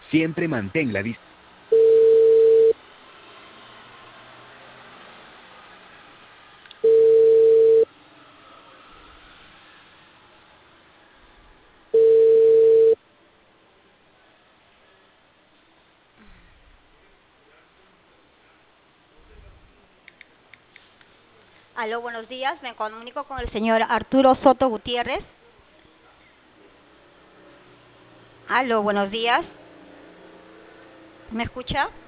Siempre mantén la distancia. Aló, buenos días. Me comunico con el señor Arturo Soto Gutiérrez. Aló, buenos días. ¿Me escucha?